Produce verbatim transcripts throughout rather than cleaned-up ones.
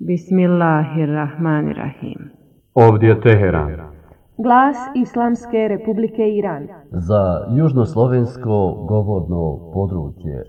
Bismillahirrahmanirrahim. Ovdje je Teheran. Glas Islamske Republike Iran. Za južnoslovensko govorno područje.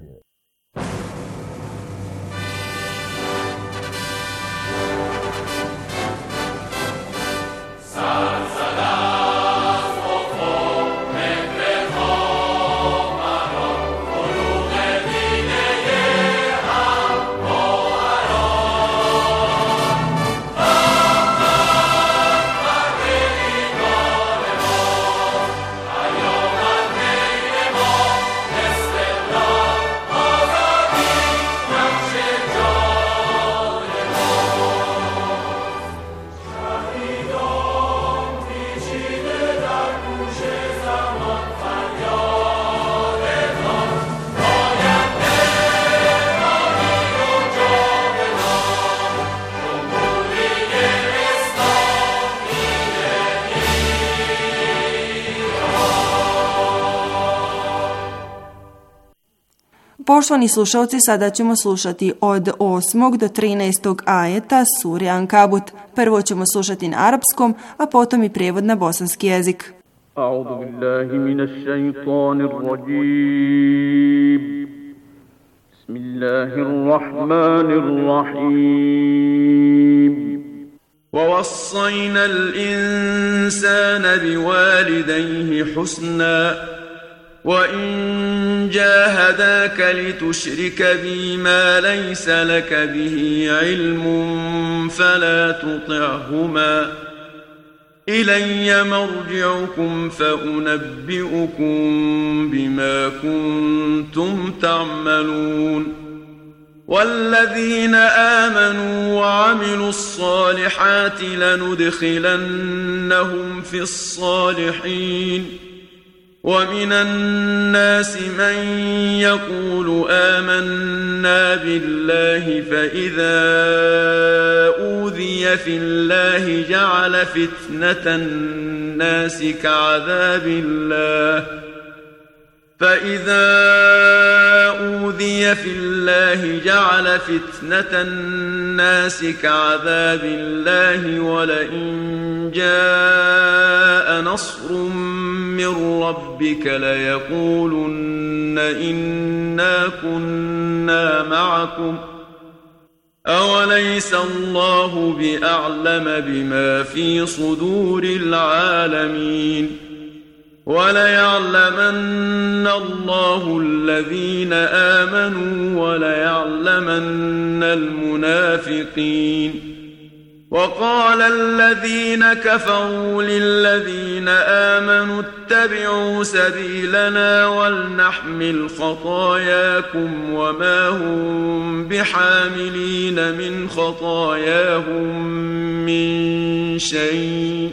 Poštovani slušalci, sada ćemo slušati od osmog do trinaestog ajeta sure Ankabut. Prvo ćemo slušati na arapskom, a potom i prijevod na bosanski jezik. A'udhu billahi minash shaitanir rajim. Bismillahirrahmanirrahim. وَوَصَّيْنَا الْإِنسَانَ بِوَالِدَيْهِ حُسْنًا وَإِنْ جَاهَدَاكَ لِتُشْرِكَ بِي مَا لَيْسَ لَكَ بِهِ عِلْمٌ فَلَا تُطِعْهُمَا إِلَيَّ مَرْجِعُكُمْ فَأُنَبِّئُكُمْ بِمَا كُنْتُمْ تَعْمَلُونَ وَالَّذِينَ آمَنُوا وَعَمِلُوا الصَّالِحَاتِ لَنُدْخِلَنَّهُمْ فِي الصَّالِحِينَ وَمِنَ النَّاسِ مَنْ يَقُولُ آمَنَّا بِاللَّهِ فَإِذَا أُوذِيَ فِي اللَّهِ جَعَلَ فِتْنَةَ النَّاسِ كَعَذَابِ اللَّهِ فَإِذَا أُوذِيَ فِي اللَّهِ جَعَلَ فِتْنَةَ النَّاسِ كَعَذَابِ اللَّهِ وَلَئِنْ جَاءَ نَصْرٌ مِّن رَّبِّكَ لَيَقُولُنَّ إِنَّا كُنَّا مَعَكُمْ أَوَلَيْسَ اللَّهُ بِأَعْلَمَ بِمَا فِي صُدُورِ الْعَالَمِينَ وَلَيَعْلَمَنَّ اللَّهُ الَّذِينَ آمَنُوا وَلَيَعْلَمَنَّ الْمُنَافِقِينَ وَقَالَ الَّذِينَ كَفَرُوا لِلَّذِينَ آمَنُوا اتَّبِعُوا سَبِيلَنَا وَلْنَحْمِلْ خَطَايَاكُمْ وَمَا هُمْ بِحَامِلِينَ مِنْ خَطَايَاهُمْ مِنْ شَيْءٍ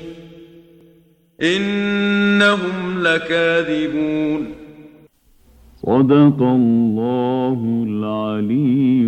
إنهم لكاذبون صدق الله العلي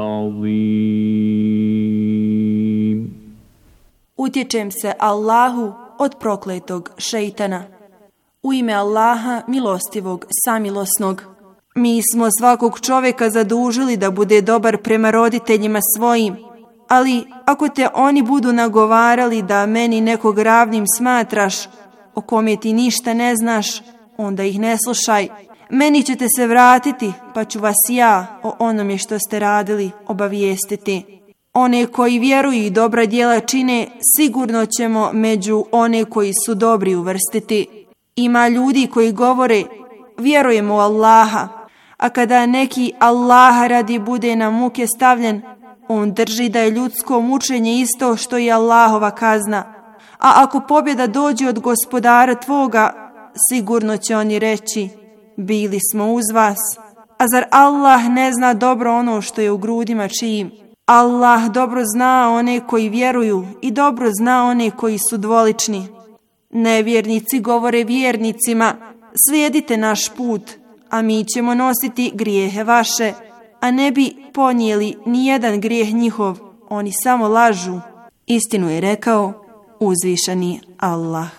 العظيم. Utječem se Allahu od prokletog šejtana. U ime Allaha milostivog, samilosnog. Mi smo svakog čovjeka zadužili da bude dobar prema roditeljima svojim, ali ako te oni budu nagovarali da meni nekog ravnim smatraš, o kome ti ništa ne znaš, onda ih ne slušaj. Meni ćete se vratiti, pa ću vas ja o onome što ste radili obavijestiti. One koji vjeruju i dobra djela čine, sigurno ćemo među one koji su dobri uvrstiti. Ima ljudi koji govore, vjerujemo u Allaha, a kada neki Allaha radi bude na muke stavljen, on drži da je ljudsko mučenje isto što i Allahova kazna. A ako pobjeda dođe od gospodara tvoga, sigurno će oni reći, bili smo uz vas. A zar Allah ne zna dobro ono što je u grudima čijim? Allah dobro zna one koji vjeruju i dobro zna one koji su dvolični. Nevjernici govore vjernicima, slijedite naš put, a mi ćemo nositi grijehe vaše, a ne bi ponijeli ni jedan grijeh njihov, oni samo lažu. Istinu je rekao uzvišeni Allah.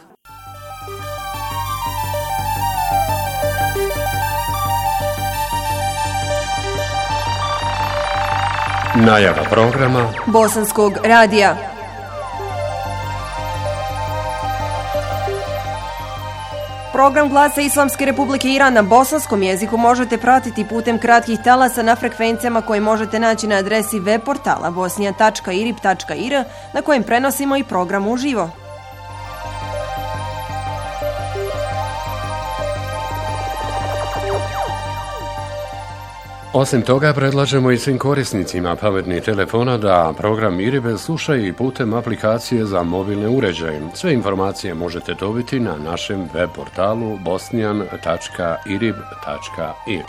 Najava programa Bosanskog radija. Program Glasa Islamske Republike Iran na bosanskom jeziku možete pratiti putem kratkih talasa na frekvencijama koje možete naći na adresi web portala bosnija tačka irib tačka ir na kojem prenosimo i program uživo. Osim toga, predlažemo i svim korisnicima pametnih telefona da program Iribe slušaju i putem aplikacije za mobilne uređaje. Sve informacije možete dobiti na našem web portalu bosnijan tačka irib tačka ir.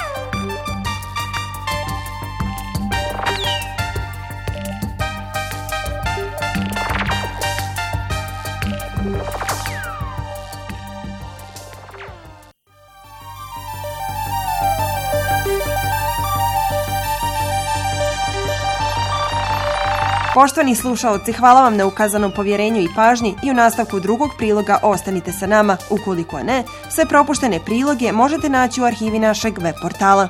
Poštovani slušaoci, hvala vam na ukazanom povjerenju i pažnji i u nastavku drugog priloga ostanite sa nama. Ukoliko ne, sve propuštene priloge možete naći u arhivi našeg web portala.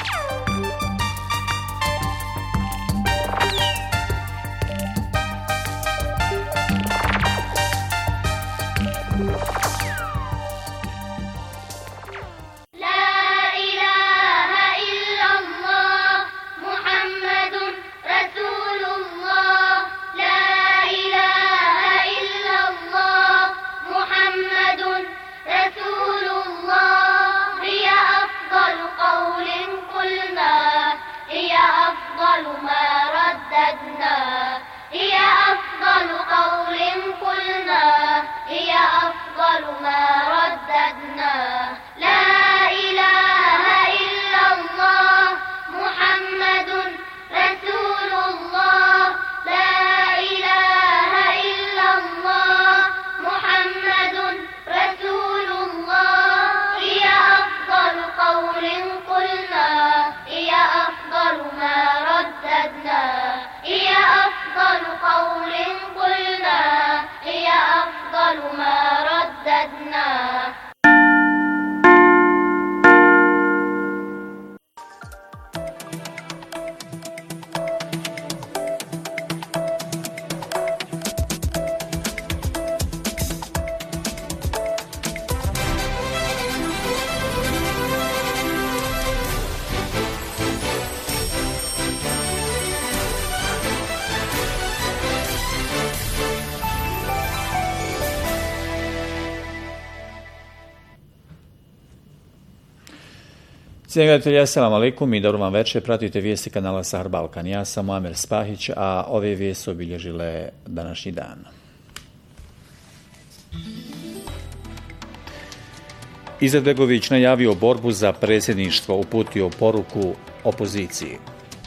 Cijenjeni gledatelji, assalamu alaikum i dobro vam večer. Pratite vijesti kanala Sahar Balkan. Ja sam Muamer Spahić, a ove vijesti obilježile današnji dan. Izetbegović najavio borbu za predsjedništvo, uputio poruku opoziciji.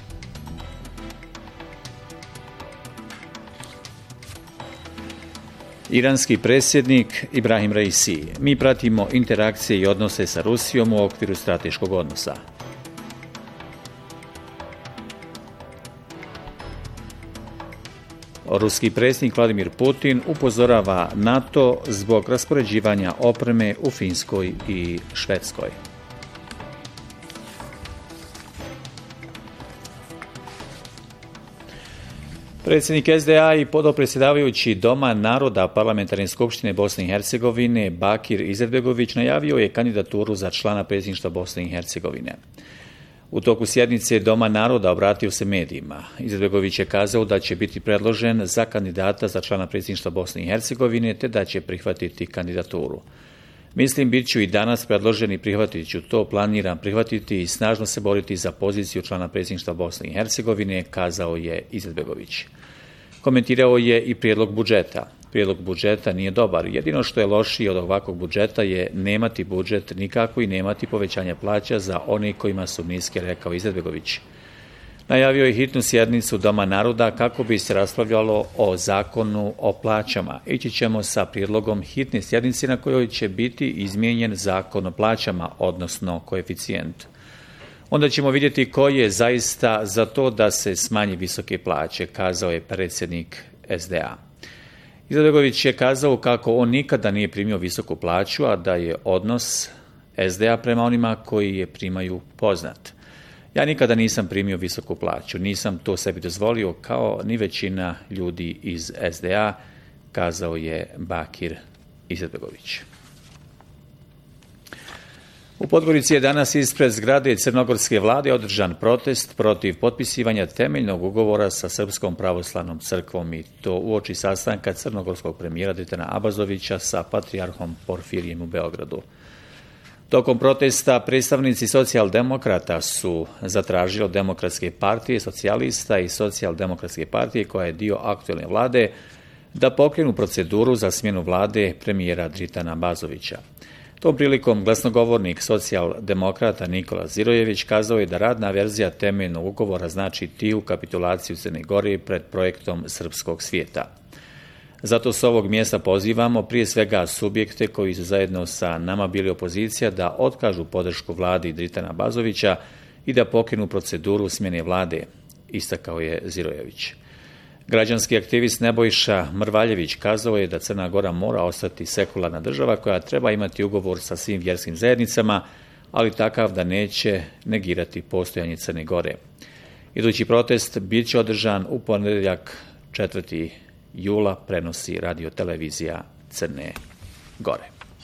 Iranski predsjednik Ibrahim Raisi. Mi pratimo interakcije i odnose sa Rusijom u okviru strateškog odnosa. Ruski predsjednik Vladimir Putin upozorava NATO zbog raspoređivanja opreme u Finskoj i Švedskoj. Predsjednik S D A i podopredsjedavajući Doma naroda Parlamentarne skupštine Bosne i Hercegovine Bakir Izetbegović najavio je kandidaturu za člana predsjedništva Bosne i Hercegovine. U toku sjednice Doma naroda obratio se medijima. Izetbegović je kazao da će biti predložen za kandidata za člana predsjedništva Bosne i Hercegovine te da će prihvatiti kandidaturu. Mislim, bit ću i danas predložen i prihvatit ću to, planiram prihvatiti i snažno se boriti za poziciju člana predsjedništva Bosne i Hercegovine, kazao je Izetbegović. Komentirao je i prijedlog budžeta. Prijedlog budžeta nije dobar. Jedino što je lošije od ovakvog budžeta je nemati budžet nikako i nemati povećanje plaća za one kojima su niske, rekao Izetbegović. Najavio je hitnu sjednicu Doma naroda kako bi se raspravljalo o zakonu o plaćama. Ići ćemo sa prijedlogom hitne sjednice na kojoj će biti izmijenjen zakon o plaćama, odnosno koeficijent. Onda ćemo vidjeti ko je zaista za to da se smanji visoke plaće, kazao je predsjednik S D A. Izetbegović je kazao kako on nikada nije primio visoku plaću, a da je odnos S D A prema onima koji je primaju poznat. Ja nikada nisam primio visoku plaću, nisam to sebi dozvolio kao ni većina ljudi iz es de a, kazao je Bakir Izetbegović. U Podgorici je danas ispred zgrade crnogorske vlade održan protest protiv potpisivanja temeljnog ugovora sa Srpskom pravoslavnom crkvom i to uoči sastanka crnogorskog premijera Dritana Abazovića sa patrijarhom Porfirijem u Beogradu. Tokom protesta predstavnici socijaldemokrata su zatražili od Demokratske partije, socijalista i socijaldemokratske partije koja je dio aktuelne vlade da pokrenu proceduru za smjenu vlade premijera Dritana Abazovića. Tom prilikom glasnogovornik socijaldemokrata Nikola Zirojević kazao je da radna verzija temeljnog ugovora znači tiju kapitulaciju Crne Gore pred projektom srpskog svijeta. Zato s ovog mjesta pozivamo prije svega subjekte koji su zajedno sa nama bili opozicija da otkažu podršku vladi Dritana Abazovića i da pokrenu proceduru smjene vlade, istakao je Zirojević. Građanski aktivist Nebojša Mrvaljević kazao je da Crna Gora mora ostati sekularna država koja treba imati ugovor sa svim vjerskim zajednicama, ali takav da neće negirati postojanje Crne Gore. Idući protest bit će održan u ponedjeljak četvrtog jula, prenosi radiotelevizija Crne Gore.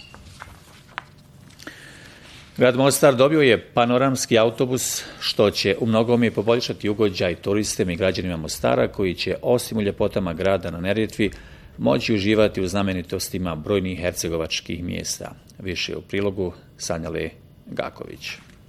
Grad Mostar dobio je panoramski autobus, što će u mnogome poboljšati ugođaj turistima i građanima Mostara, koji će osim u ljepotama grada na Neretvi moći uživati u znamenitostima brojnih hercegovačkih mjesta. Više u prilogu Sanjale Gaković.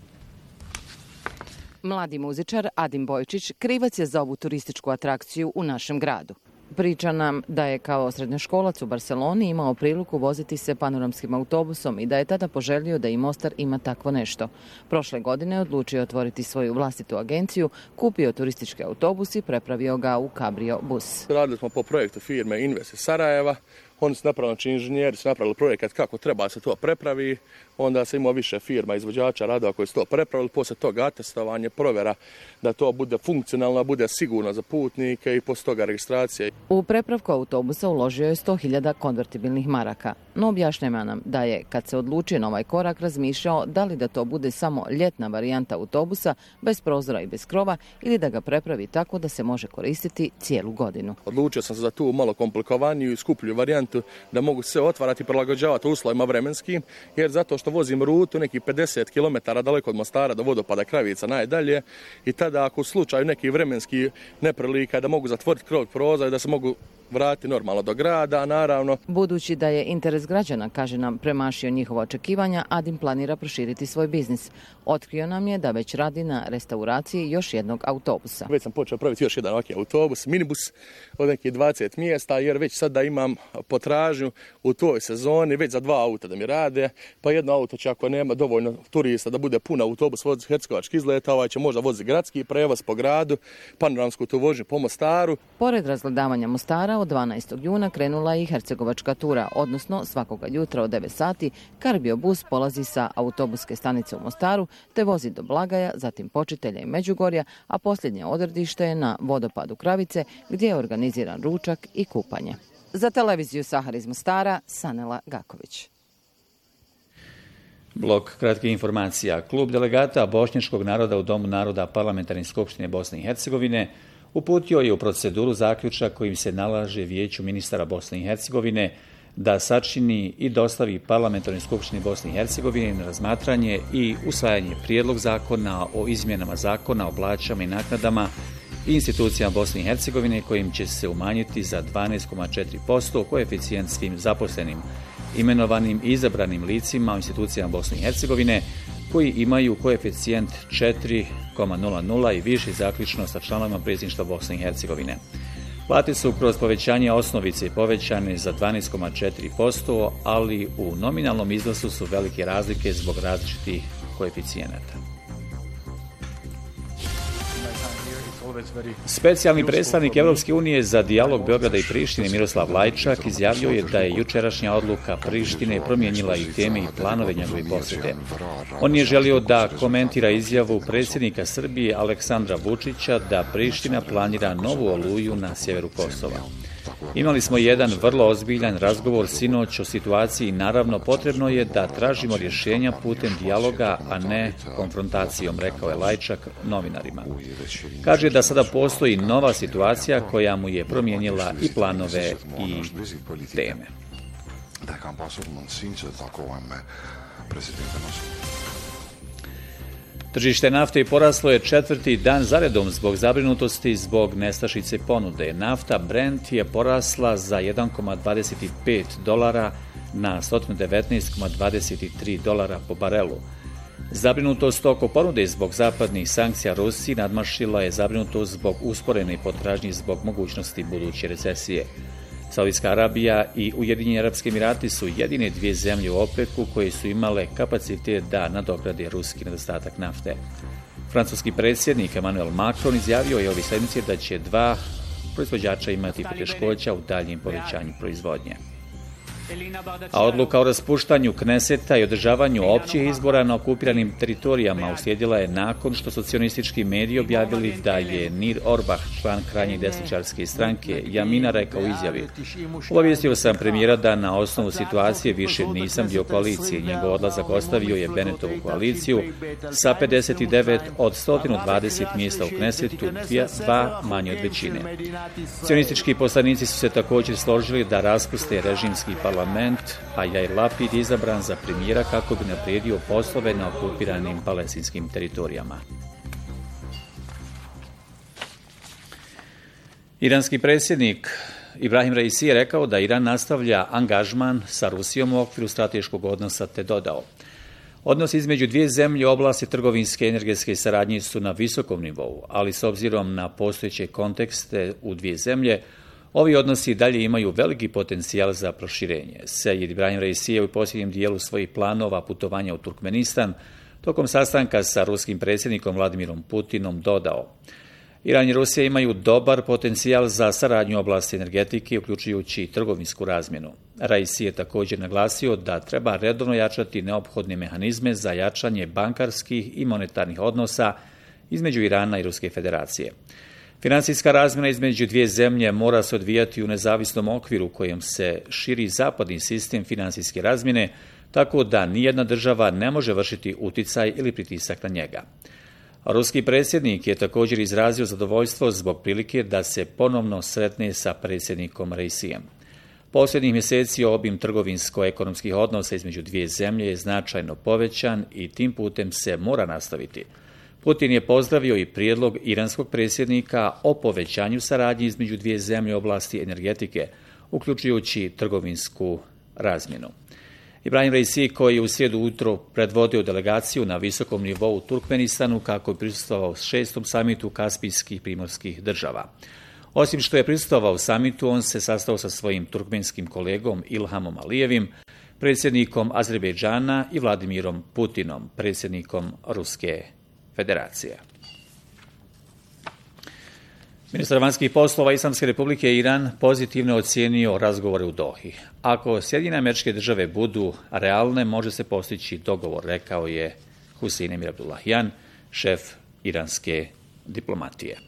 Mladi muzičar Adim Bojčić krivac je za ovu turističku atrakciju u našem gradu. Priča nam da je kao srednjoškolac u Barceloni imao priliku voziti se panoramskim autobusom i da je tada poželio da i Mostar ima takvo nešto. Prošle godine odlučio otvoriti svoju vlastitu agenciju, kupio turistički autobus i prepravio ga u kabrio bus. Radili smo po projektu firme Invest iz Sarajeva. Oni su napravili, znači inženjeri su napravili projekat kako treba se to prepravi, onda se imao više firma, izvođača radova koji su to prepravili, poslije toga atestovanje, provjera da to bude funkcionalno, bude sigurno za putnike i poslije toga registracija. U prepravku autobusa uložio je sto hiljada konvertibilnih maraka, no objašnjava nam da je, kad se odlučio na ovaj korak, razmišljao da li da to bude samo ljetna varijanta autobusa bez prozora i bez krova ili da ga prepravi tako da se može koristiti cijelu godinu. Odlučio sam se za tu malo komplikovaniju i skuplju varijantu da mogu se otvarati i prilagođavati uslovima vremenskim, jer zato što vozim rutu nekih pedeset kilometara daleko od Mostara do vodopada Kravica najdalje i tada ako u slučaju nekih vremenskih neprilika da mogu zatvoriti krov prozora i da se mogu vratiti normalno do grada, naravno. Budući da je interes građana, kaže nam, premašio njihova očekivanja, Adim planira proširiti svoj biznis. Otkrio nam je da već radi na restauraciji još jednog autobusa. Već sam počeo praviti još jedan ovakvi autobus, minibus od nekih dvadeset mjesta, jer već sada imam potražnju u toj sezoni već za dva auta da mi rade, pa jedno auto će ako nema dovoljno turista da bude pun autobus vozi hercegovački izlet, ovaj će možda voziti gradski prevoz po gradu, panoramsku tu vožnju po Mostaru. Pored razgledavanja Mostara, od dvanaestog juna krenula je i hercegovačka tura, odnosno svakoga jutra od devet sati Karbio bus polazi sa autobuske stanice u Mostaru te vozi do Blagaja, zatim Počitelja i Međugorja, a posljednje odredište je na vodopadu Kravice gdje je organiziran ručak i kupanje. Za televiziju Sahar iz Mostara, Sanela Gaković. Blok kratkih informacija. Klub delegata bošnjačkog naroda u Domu naroda Parlamentarne skupštine Bosne i Hercegovine uputio je u proceduru zaključak kojim se nalaže Vijeću ministara Bosne i Hercegovine da sačini i dostavi Parlamentarnoj skupštini Bosne i Hercegovine na razmatranje i usvajanje prijedlog zakona o izmjenama zakona o plaćama i naknadama i institucijama Bosne i Hercegovine kojim će se umanjiti za dvanaest zarez četiri posto koeficijent svim zaposlenim, imenovanim i izabranim licima u institucijama Bosne i Hercegovine koji imaju koeficijent četiri zarez nula nula i više zaključno sa članovima predsjedništva Bosne i Hercegovine. Plate su kroz povećanje osnovice povećane za dvanaest zarez četiri posto, ali u nominalnom iznosu su velike razlike zbog različitih koeficijenata. Specijalni predstavnik Evropske unije za dijalog Beograda i Prištine Miroslav Lajčak izjavio je da je jučerašnja odluka Prištine promijenila i teme i planove njegove posjete. On je želio da komentira izjavu predsjednika Srbije Aleksandra Vučića da Priština planira novu oluju na sjeveru Kosova. Imali smo jedan vrlo ozbiljan razgovor sinoć o situaciji i naravno potrebno je da tražimo rješenja putem dijaloga, a ne konfrontacijom, rekao je Lajčak novinarima. Kaže da sada postoji nova situacija koja mu je promijenila i planove i teme. Tržište nafte poraslo je četvrti dan zaredom zbog zabrinutosti zbog nestašice ponude. Nafta Brent je porasla za jedan zarez dvadeset pet dolara na sto devetnaest zarez dvadeset tri dolara po barelu. Zabrinutost oko ponude zbog zapadnih sankcija Rusiji nadmašila je zabrinutost zbog usporene potražnje zbog mogućnosti buduće recesije. Saudijska Arabija i Ujedinjeni Arapski Emirati su jedine dvije zemlje u OPEC-u koje su imale kapacitet da nadograde ruski nedostatak nafte. Francuski predsjednik Emmanuel Macron izjavio je ove sedmice da će dva proizvođača imati poteškoća u daljem povećanju proizvodnje. A odluka o raspuštanju Kneseta i održavanju općih izbora na okupiranim teritorijama uslijedila je nakon što su sionistički mediji objavili da je Nir Orbach, član krajnje desničarske stranke Jamina, rekao u izjavi: obavijestio sam premijera da na osnovu situacije više nisam dio koalicije. Njegov odlazak ostavio je Bennettovu koaliciju sa pedeset devet od sto dvadeset mjesta u Knesetu, dva manje od većine. Sionistički poslanici su se također složili da raspuste režimski parlament, a Jair Lapid izabran za premijera kako bi naprijedio poslove na okupiranim palestinskim teritorijama. Iranski predsjednik Ibrahim Raisi je rekao da Iran nastavlja angažman sa Rusijom u okviru strateškog odnosa, te dodao: odnos između dvije zemlje u oblasti trgovinske i energetske saradnje su na visokom nivou, ali s obzirom na postojeće kontekste u dvije zemlje, ovi odnosi dalje imaju veliki potencijal za proširenje. Sejid Ibrahim Raisi je u posljednjem dijelu svojih planova putovanja u Turkmenistan tokom sastanka sa ruskim predsjednikom Vladimirom Putinom dodao: Iran i Rusija imaju dobar potencijal za saradnju u oblasti energetike, uključujući i trgovinsku razmjenu. Raisi je također naglasio da treba redovno jačati neophodne mehanizme za jačanje bankarskih i monetarnih odnosa između Irana i Ruske federacije. Financijska razmjena između dvije zemlje mora se odvijati u nezavisnom okviru kojem se širi zapadni sistem financijske razmjene, tako da nijedna država ne može vršiti uticaj ili pritisak na njega. Ruski predsjednik je također izrazio zadovoljstvo zbog prilike da se ponovno sretne sa predsjednikom Raisijem. Posljednjih mjeseci obim trgovinsko-ekonomskih odnosa između dvije zemlje je značajno povećan i tim putem se mora nastaviti. Putin je pozdravio i prijedlog iranskog predsjednika o povećanju saradnje između dvije zemlje u oblasti energetike, uključujući trgovinsku razmjenu. Ibrahim Raisi, koji je u srijedu ujutro predvodio delegaciju na visokom nivou u Turkmenistanu kako je prisustvovao šestom samitu kaspijskih primorskih država. Osim što je prisustvovao samitu, on se sastao sa svojim turkmenskim kolegom Ilhamom Alijevim, predsjednikom Azerbejdžana, i Vladimirom Putinom, predsjednikom Ruske federacije. Ministar vanjskih poslova Islamske republike Iran pozitivno je ocijenio razgovore u Dohi. Ako Sjedinjene Američke Države budu realne, može se postići dogovor, rekao je Husein Emir Abdullahian, šef iranske diplomatije.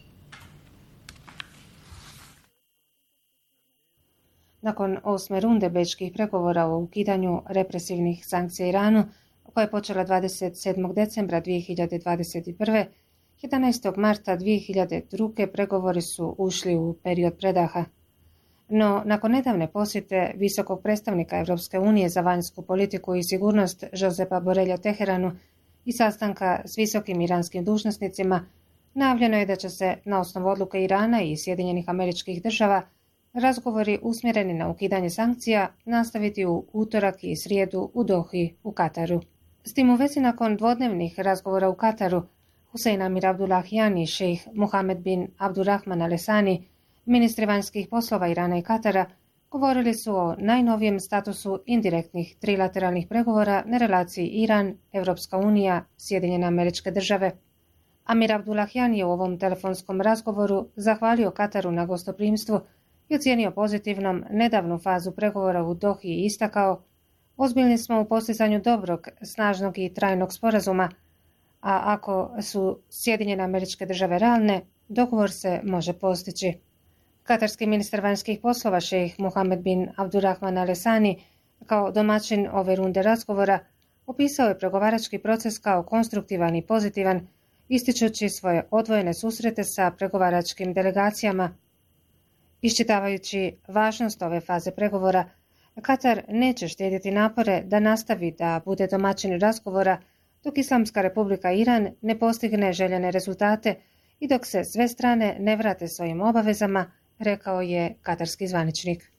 Nakon osme runde bečkih pregovora o ukidanju represivnih sankcija Iranu, koja je počela dvadeset sedmog decembra dvije hiljade dvadeset prve. jedanaestog marta dvije hiljade druge. pregovori su ušli u period predaha. No, nakon nedavne posjete visokog predstavnika Europske unije za vanjsku politiku i sigurnost Josepa Borrella Teheranu i sastanka s visokim iranskim dužnosnicima, najavljeno je da će se na osnovu odluke Irana i Sjedinjenih Američkih Država razgovori usmjereni na ukidanje sankcija nastaviti u utorak i srijedu u Dohi u Kataru. S tim u vezi, nakon dvodnevnih razgovora u Kataru, Husein Amir Abdullahian i šejh Mohamed bin Abdurrahman Al Thani, ministri vanjskih poslova Irana i Katara, govorili su o najnovijem statusu indirektnih trilateralnih pregovora na relaciji Iran, Europska unija, Sjedinjene Američke Države. Amir Abdullahian je u ovom telefonskom razgovoru zahvalio Kataru na gostoprimstvu i ocijenio pozitivnom nedavnu fazu pregovora u Dohi i istakao: ozbiljni smo u postizanju dobrog, snažnog i trajnog sporazuma, a ako su Sjedinjene Američke Države realne, dogovor se može postići. Katarski ministar vanjskih poslova šejh Mohamed bin Abdurrahman Al Thani kao domaćin ove runde razgovora opisao je pregovarački proces kao konstruktivan i pozitivan, ističući svoje odvojene susrete sa pregovaračkim delegacijama. Iščitavajući važnost ove faze pregovora, Katar neće štedjeti napore da nastavi da bude domaćin razgovora dok Islamska Republika Iran ne postigne željene rezultate i dok se sve strane ne vrate svojim obavezama, rekao je katarski zvaničnik.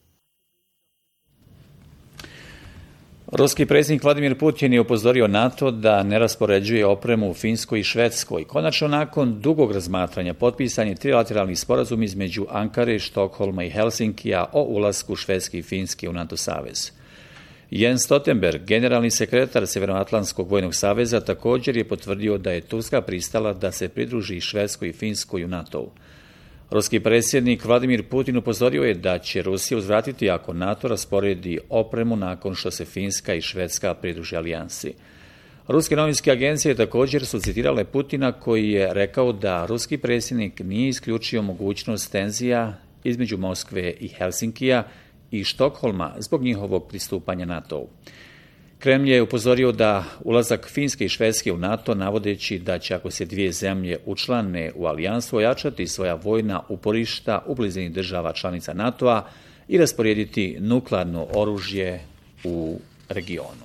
Ruski predsjednik Vladimir Putin je upozorio NATO da ne raspoređuje opremu u Finskoj i Švedskoj. Konačno, nakon dugog razmatranja, potpisan je trilateralni sporazum između Ankare, Štokholma i Helsinkija o ulasku Švedske i Finske u NATO savez. Jens Stoltenberg, generalni sekretar Sjevernoatlantskog vojnog saveza, također je potvrdio da je Turska pristala da se pridruži Švedskoj i Finskoj u NATO-u. Ruski predsjednik Vladimir Putin upozorio je da će Rusija uzvratiti ako NATO rasporedi opremu nakon što se Finska i Švedska pridruže alijansi. Ruske novinske agencije također su citirale Putina koji je rekao da ruski predsjednik nije isključio mogućnost tenzija između Moskve i Helsinkija i Štokholma zbog njihovog pristupanja NATO-u. Kremlj je upozorio da ulazak Finske i Švedske u NATO, navodeći da će ako se dvije zemlje učlane u alijansu ojačati svoja vojna uporišta u blizini država članica NATO-a i rasporediti nuklearno oružje u regionu.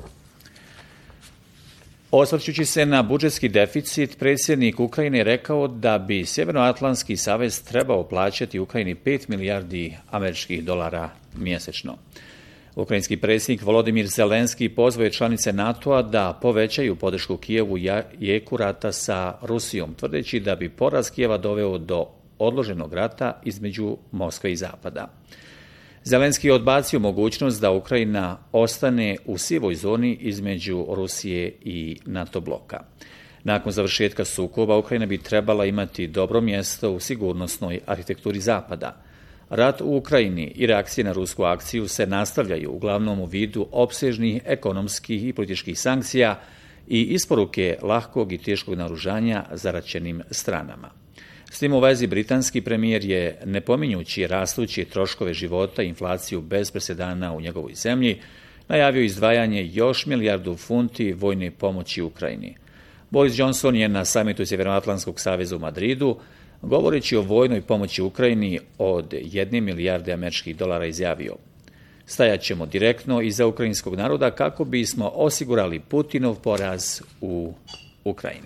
Osvrćući se na budžetski deficit, predsjednik Ukrajine je rekao da bi Sjevernoatlantski savez trebao plaćati Ukrajini pet milijardi američkih dolara mjesečno. Ukrajinski predsjednik Volodimir Zelenski pozvao je članice NATO-a da povećaju podršku Kijevu jeku rata sa Rusijom, tvrdeći da bi poraz Kijeva doveo do odloženog rata između Moskve i Zapada. Zelenski je odbacio mogućnost da Ukrajina ostane u sivoj zoni između Rusije i NATO bloka. Nakon završetka sukoba, Ukrajina bi trebala imati dobro mjesto u sigurnosnoj arhitekturi Zapada. Rat u Ukrajini i reakcije na rusku akciju se nastavljaju uglavnom u vidu opsežnih ekonomskih i političkih sankcija i isporuke lahkog i teškog naoružanja zaraćenim stranama. S tim u vezi britanski premijer je, ne pominjući rastući troškove života i inflaciju bez presedana u njegovoj zemlji, najavio izdvajanje još milijardu funti vojne pomoći Ukrajini. Boris Johnson je na samitu Sjevernoatlantskog saveza u Madridu, govoreći o vojnoj pomoći Ukrajini od jedne milijarde američkih dolara, izjavio: stajat ćemo direktno iza ukrajinskog naroda kako bismo osigurali Putinov poraz u Ukrajini.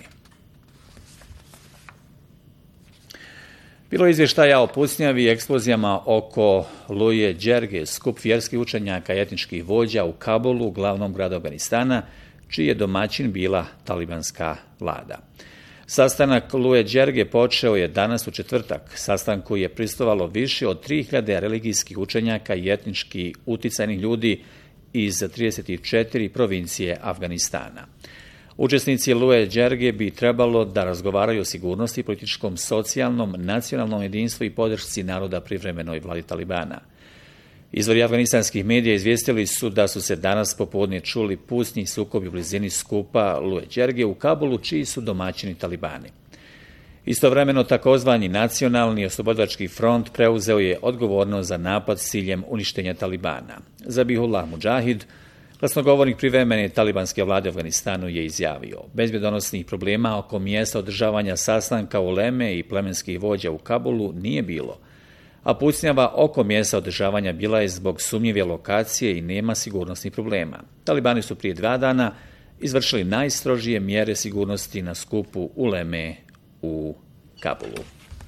Bilo je izvještaja o pucnjavi i eksplozijama oko Luje Đerge, skup vjerskih učenjaka i etničkih vođa u Kabulu, glavnom gradu Afganistana, čiji je domaćin bila talibanska vlada. Sastanak Luje Đerge počeo je danas u četvrtak. Sastanku je prisustvovalo više od tri hiljade religijskih učenjaka i etnički uticajnih ljudi iz trideset četiri provincije Afganistana. Učesnici Luje Đerge bi trebalo da razgovaraju o sigurnosti, političkom, socijalnom, nacionalnom jedinstvu i podršci naroda privremenoj vladi Talibana. Izvori afganistanskih medija izvijestili su da su se danas popodne čuli pucnji i sukobi u blizini skupa Luje Đerge u Kabulu, čiji su domaćini Talibani. Istovremeno, takozvani nacionalni oslobodilački front preuzeo je odgovornost za napad s ciljem uništenja Talibana. Zabihullah Mudžahid, glasnogovornik privremene talibanske vlade u Afganistanu, je izjavio: bez bjedonosnih problema oko mjesta održavanja sastanka uleme i plemenskih vođa u Kabulu nije bilo, a pucnjava oko mjesta održavanja bila je zbog sumnjive lokacije i nema sigurnosnih problema. Talibani su prije dva dana izvršili najstrožije mjere sigurnosti na skupu uleme u Kabulu.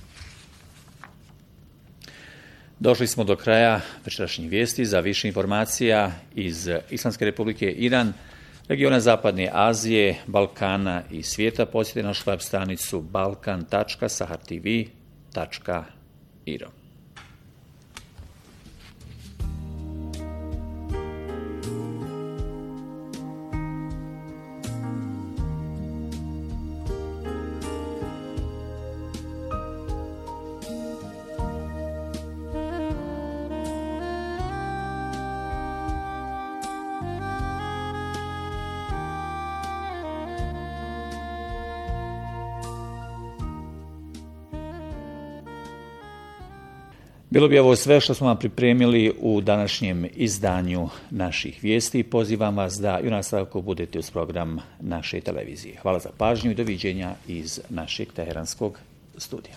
Došli smo do kraja večerašnjih vijesti. Za više informacija iz Islamske Republike Iran, regiona Zapadne Azije, Balkana i svijeta, posjetite našu web stranicu balkan tačka sahar t v tačka i r o. Bilo bi ovo sve što smo vam pripremili u današnjem izdanju naših vijesti. Pozivam vas da i u nastavku budete uz program naše televizije. Hvala za pažnju i doviđenja iz našeg teheranskog studija.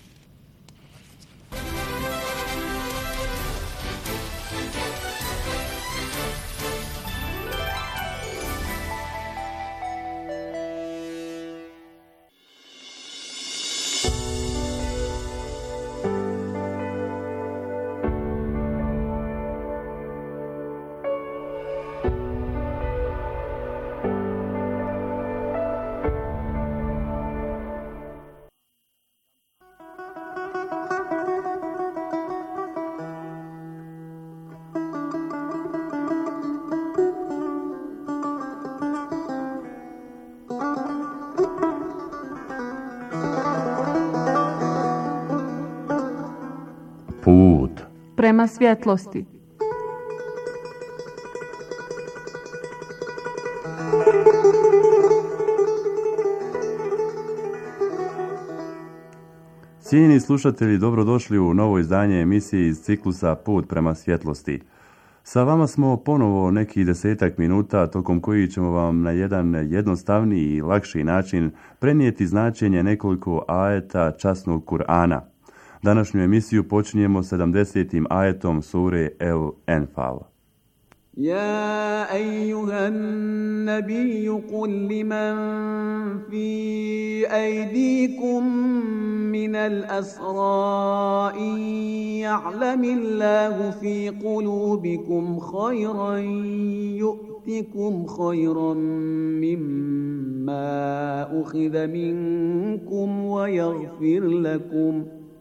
Put prema svjetlosti. Cijenjeni slušatelji, dobrodošli u novo izdanje emisije iz ciklusa Put prema svjetlosti. Sa vama smo ponovo neki desetak minuta tokom koji ćemo vam na jedan jednostavniji i lakši način prenijeti značenje nekoliko ajeta časnog Kur'ana. Današnju emisiju počinjemo sedamdesetim ajetom sure El Enfal. يا أيها النبي قل لمن في أيديكم من الأسرى إن يعلم الله في قلوبكم خيرا يؤتكم خيرا مما أخذ منكم ويغفر لكم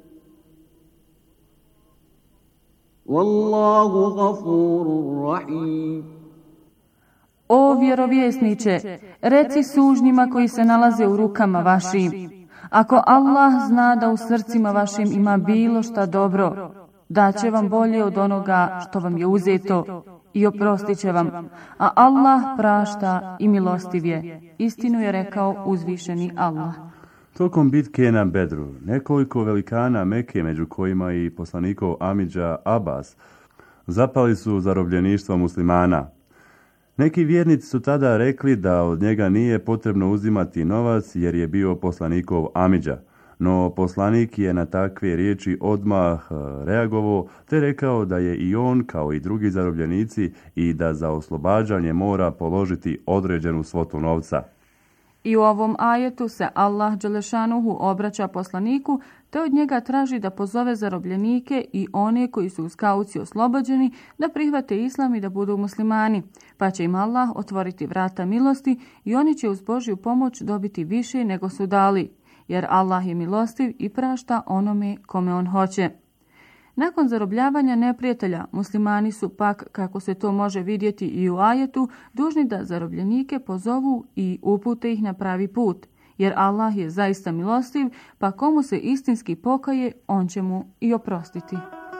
Wallahu ghafurur rahim. O vjerovjesniče, reci sužnjima koji se nalaze u rukama vašim, ako Allah zna da u srcima vašim ima bilo šta dobro, daće vam bolje od onoga što vam je uzeto i oprostit će vam, a Allah prašta i milostiv je. Istinu je rekao uzvišeni Allah. Tokom bitke na Bedru, nekoliko velikana Mekke, među kojima i poslanikov Amidža Abbas, zapali su zarobljeništvo muslimana. Neki vjernici su tada rekli da od njega nije potrebno uzimati novac jer je bio poslanikov Amidža, no poslanik je na takve riječi odmah reagovao te rekao da je i on, kao i drugi zarobljenici, i da za oslobađanje mora položiti određenu svotu novca. I u ovom ajetu se Allah dželešanuhu obraća poslaniku te od njega traži da pozove zarobljenike i one koji su uz kauciju oslobođeni da prihvate islam i da budu muslimani, pa će im Allah otvoriti vrata milosti i oni će uz Božju pomoć dobiti više nego su dali, jer Allah je milostiv i prašta onome kome on hoće. Nakon zarobljavanja neprijatelja, muslimani su pak, kako se to može vidjeti i u ajetu, dužni da zarobljenike pozovu i upute ih na pravi put, jer Allah je zaista milostiv, pa komu se istinski pokaje, on će mu i oprostiti.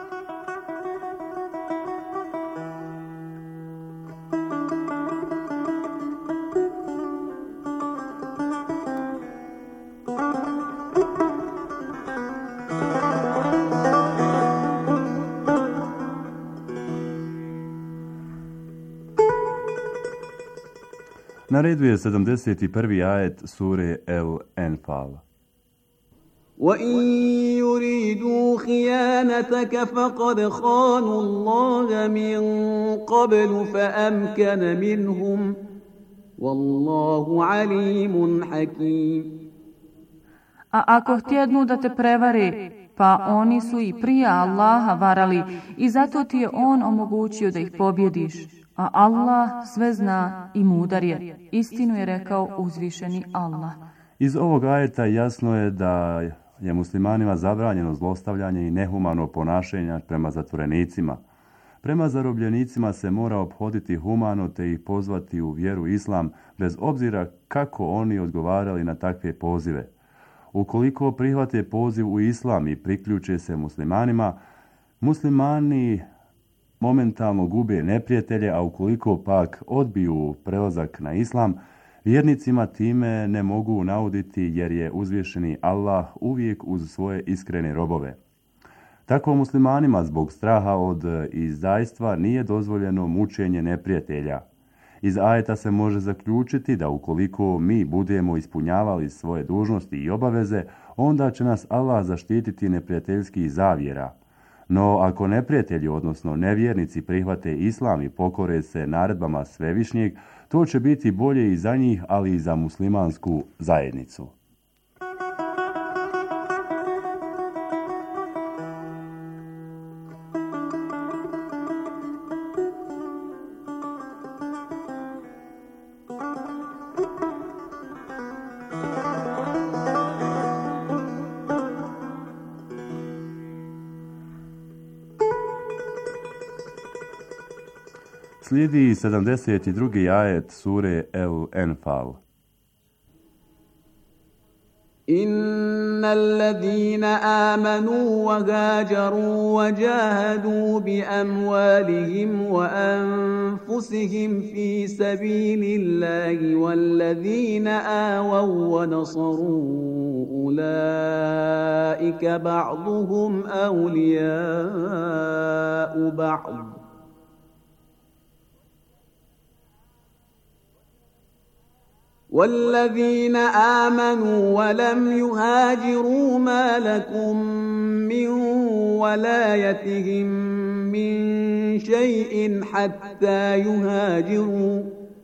Na redu je sedamdeset prvi ajet sure El Enfal. وَإِن يُرِيدُوا خِيَانَتَكَ فَقَدْ خَانُوا اللَّهَ مِن قَبْلُ فَأَمْكَنَ مِنْهُمْ وَاللَّهُ عَلِيمٌ حَكِيمٌ. A ako htjednu da te prevare, pa oni su i prije Allaha varali i zato ti je on omogućio da ih pobjediš. A Allah sve zna i mudar je. Istinu je rekao uzvišeni Allah. Iz ovog ajeta jasno je da je muslimanima zabranjeno zlostavljanje i nehumano ponašanje prema zatvorenicima. Prema zarobljenicima se mora ophoditi humano te ih pozvati u vjeru islam, bez obzira kako oni odgovarali na takve pozive. Ukoliko prihvate poziv u islam i priključe se muslimanima, muslimani momentalno gube neprijatelje, a ukoliko pak odbiju prelazak na islam, vjernicima time ne mogu nauditi jer je uzvišeni Allah uvijek uz svoje iskrene robove. Tako muslimanima zbog straha od izdajstva nije dozvoljeno mučenje neprijatelja. Iz ajeta se može zaključiti da ukoliko mi budemo ispunjavali svoje dužnosti i obaveze, onda će nas Allah zaštititi neprijateljskih zavjera. No ako neprijatelji, odnosno nevjernici, prihvate islam i pokore se naredbama Svevišnjeg, to će biti bolje i za njih, ali i za muslimansku zajednicu. Slijedi sedamdeset drugi ajet sure El-Enfal. إن الذين آمنوا وهاجروا وجاهدوا بأموالهم وأنفسهم في سبيل الله والذين آووا ونصروا أولئك بعضهم أولياء بعض والذين آمنوا ولم يهاجروا ما لكم من ولايتهم من شيء حتى يهاجروا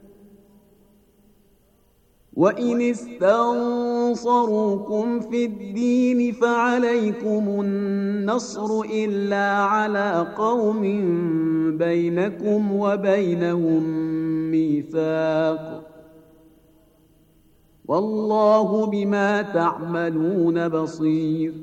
وإن استنصروكم في الدين فعليكم النصر إلا على قوم بينكم وبينهم ميثاق Wallahu bima ta'maluna basir.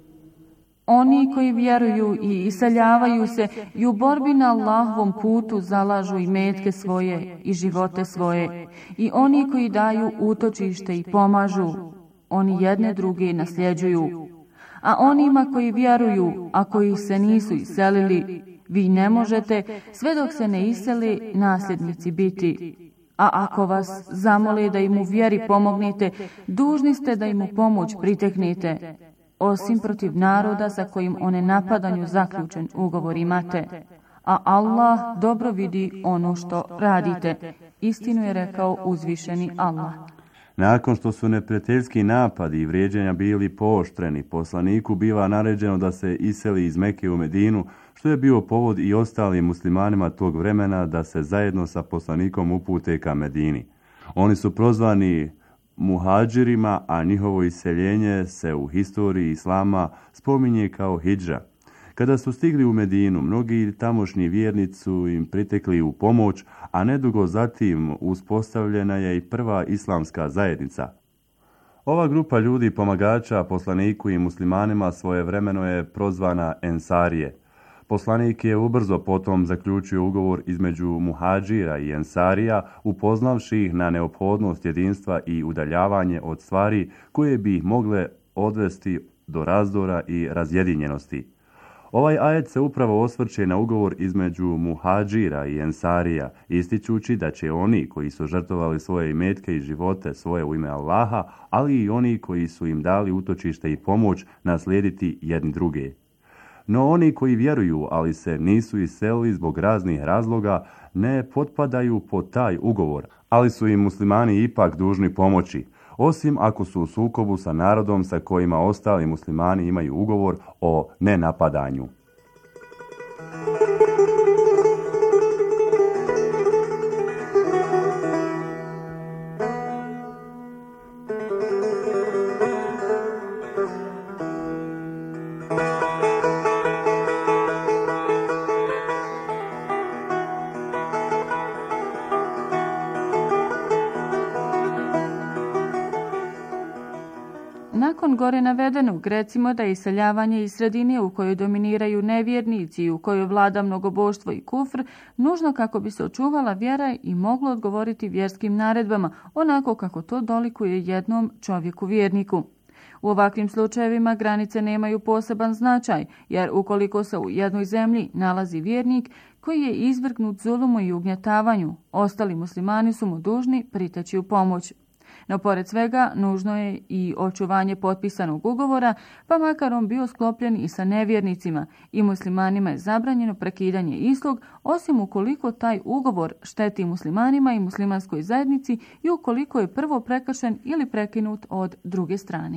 Oni koji vjeruju i iseljavaju se i u borbi na Allahovom putu zalažu i metke svoje i živote svoje, i oni koji daju utočište i pomažu, oni jedne druge nasljeđuju. A onima koji vjeruju, a koji se nisu iselili, vi ne možete, sve dok se ne iseli, nasljednici biti. A ako vas zamole da im u vjeri pomognete, dužni ste da im u pomoć priteknete, osim protiv naroda za kojim one napadanju zaključen ugovor imate. A Allah dobro vidi ono što radite. Istinu je rekao uzvišeni Allah. Nakon što su neprijateljski napadi i vrijeđanja bili pooštreni, poslaniku biva naređeno da se iseli iz Mekke u Medinu, što je bio povod i ostalim muslimanima tog vremena da se zajedno sa poslanikom upute ka Medini. Oni su prozvani muhadžirima, a njihovo iseljenje se u historiji islama spominje kao hidža. Kada su stigli u Medinu, mnogi tamošnji vjernici su im pritekli u pomoć, a nedugo zatim uspostavljena je i prva islamska zajednica. Ova grupa ljudi pomagača poslaniku i muslimanima svojevremeno je prozvana Ensarije. Poslanik je ubrzo potom zaključio ugovor između muhadžira i ensarija, upoznavši ih na neophodnost jedinstva i udaljavanje od stvari koje bi ih mogle odvesti do razdora i razjedinjenosti. Ovaj ajet se upravo osvrće na ugovor između muhadžira i ensarija, ističući da će oni koji su žrtvovali svoje imetke i živote svoje u ime Allaha, ali i oni koji su im dali utočište i pomoć, naslijediti jedni druge. No oni koji vjeruju, ali se nisu iselili zbog raznih razloga, ne potpadaju pod taj ugovor, ali su im muslimani ipak dužni pomoći, osim ako su u sukobu sa narodom sa kojima ostali muslimani imaju ugovor o nenapadanju. Nakon gore navedenog, recimo da je iseljavanje iz sredine u kojoj dominiraju nevjernici i u kojoj vlada mnogoboštvo i kufr, nužno kako bi se očuvala vjera i moglo odgovoriti vjerskim naredbama, onako kako to dolikuje jednom čovjeku vjerniku. U ovakvim slučajevima granice nemaju poseban značaj, jer ukoliko se u jednoj zemlji nalazi vjernik koji je izvrgnut zulumu i ugnjetavanju, ostali muslimani su mu dužni priteći u pomoć. No pored svega, nužno je i očuvanje potpisanog ugovora, pa makar on bio sklopljen i sa nevjernicima, i muslimanima je zabranjeno prekidanje istog, osim ukoliko taj ugovor šteti muslimanima i muslimanskoj zajednici i ukoliko je prvo prekršen ili prekinut od druge strane.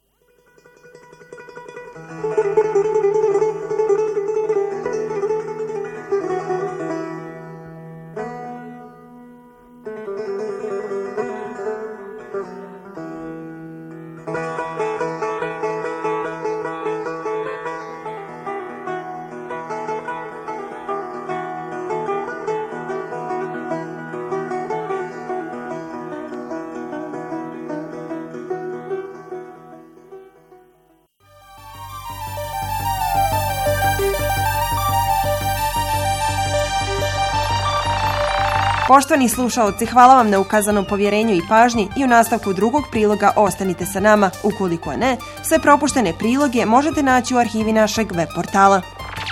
Poštovani slušaoci, hvala vam na ukazanom povjerenju i pažnji i u nastavku drugog priloga ostanite sa nama. Ukoliko ne, sve propuštene priloge možete naći u arhivi našeg web portala.